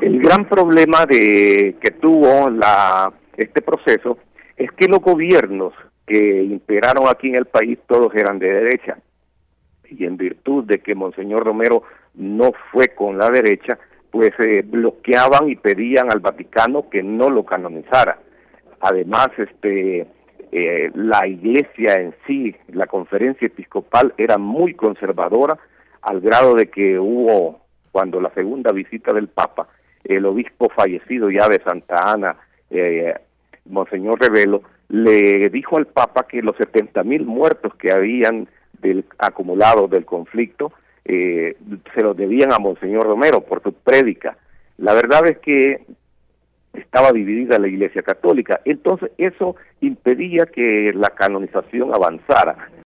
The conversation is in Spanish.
El gran problema que tuvo este proceso es que los gobiernos que integraron aquí en el país todos eran de derecha, y en virtud de que Monseñor Romero no fue con la derecha, pues bloqueaban y pedían al Vaticano que no lo canonizara. Además, la iglesia en sí, la conferencia episcopal era muy conservadora, al grado de que hubo, cuando la segunda visita del Papa, el obispo fallecido ya de Santa Ana, Monseñor Revelo, le dijo al Papa que los 70,000 muertos que habían acumulados del conflicto se los debían a Monseñor Romero por su prédica. La verdad es que estaba dividida la Iglesia Católica, entonces eso impedía que la canonización avanzara.